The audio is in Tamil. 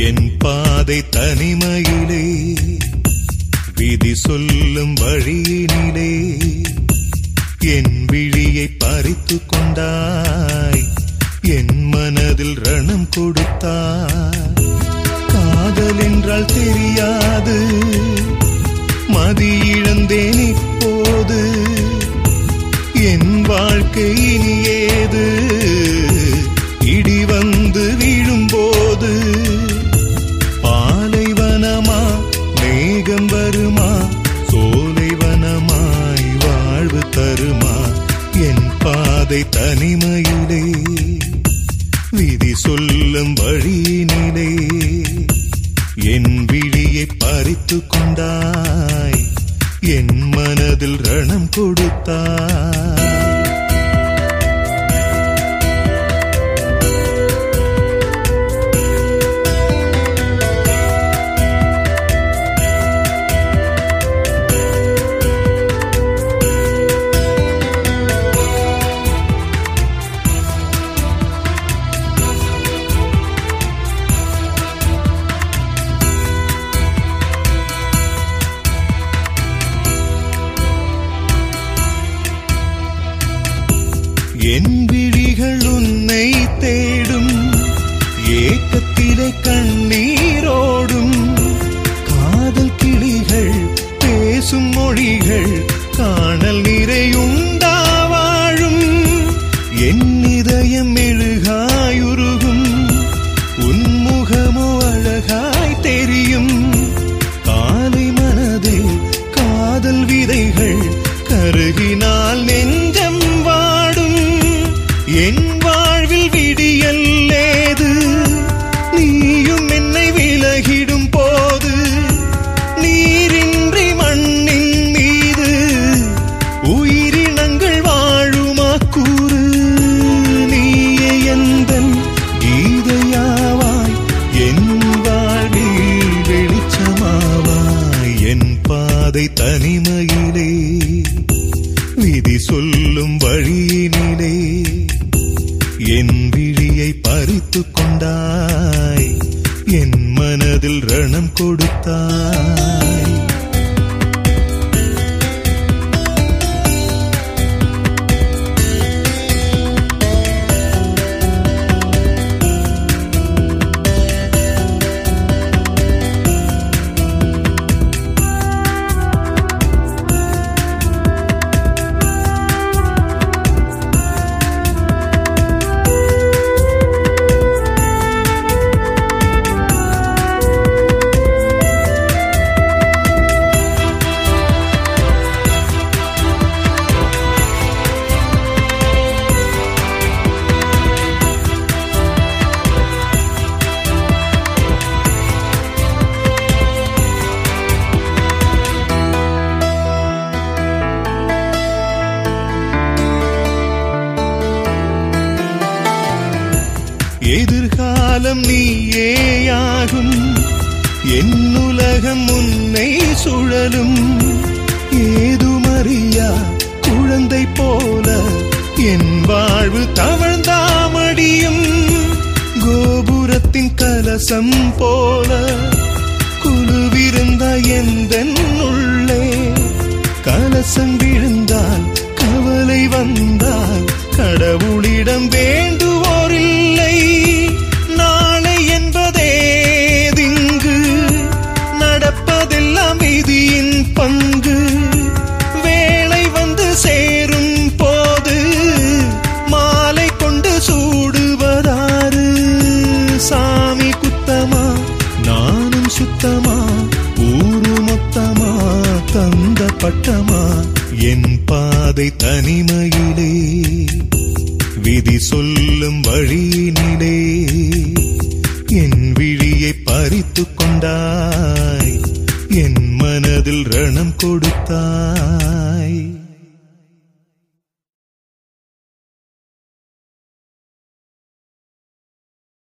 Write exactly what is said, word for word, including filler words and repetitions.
என் பாதை தனிமையிலே விதி சொல்லும் வழியினிலே என் விழியை பறித்து கொண்டாய், என் மனதில் ரணம் கொடுத்தாய். காதல் என்றால் தெரியாது, மதி இழந்தேன் இப்போது, என் வாழ்க்கை இனி ஏது? இடி வந்து விழும்போது பாலைவனமா மேகம் வருமா, சோலைவனமாய் வாழ்வு தருமா? என் பாதை தனிமையிலே விதி சொல்லும் வழியினிலே என் விழியை பறித்து கொண்டாய், என் மனதில் ரணம் கொடுத்தாய். என் விழிகள் உன்னை தேடும், ஏக்கத்திலே கண்ணீரோடும். காதல் கிளிகள் பேசும் மொழிகள் காணல் நிறையுண்டா வாழும். என் இதயம் மெழுகாயுருகும், உன்முகமோ அழகாய் தெரியும். காலை மனதில் காதல் விதைகள் கருகினால் நெஞ்சம் வாடும். என் வாழ்வில் விடியல்லேது, நீயும் என்னை விலகிடும் போது. நீரின்றி மண்ணின் மீது உயிரினங்கள் வாழுமா கூறு? நீயே எந்தன் கீதையாவாய், என் வாழ்வில் வெளிச்சமாவாய். என் பாதை தனிமையிலே விதி சொல்லும் வழியினிலே என் விழியை பறித்து கொண்டாய், என் மனதில் ரணம் கொடுத்தாய். எதிர்காலம் நீயேயாகும், என் உலகம் உன்னை சுழலும். ஏதுமறியா குழந்தை போல என் வாழ்வு தவழ்ந்தாமடியும். கோபுரத்தின் கலசம் போல குழுவிருந்த எந்தன் உள்ளே. கலசம் விழுந்தால் கவலை வந்தால் கடவுளிடம் வேண்டுவோரில்லை. நாளை என்பதே திங்கு, நடப்பதெல்லாம் விதியின் பங்கு. வேளை வந்து சேரும் போது மாலை கொண்டு சூடுவதாறு? சாமி குத்தமா நானும் சுத்தமா, ஊரு மொத்தமா தந்த பட்டமா? என் பாதை தனிமையிலே விதி சொல்லும் வழியினிலே என் விழியை பறித்து கொண்டாய், என் மனதில் ரணம் கொடுத்தாய்.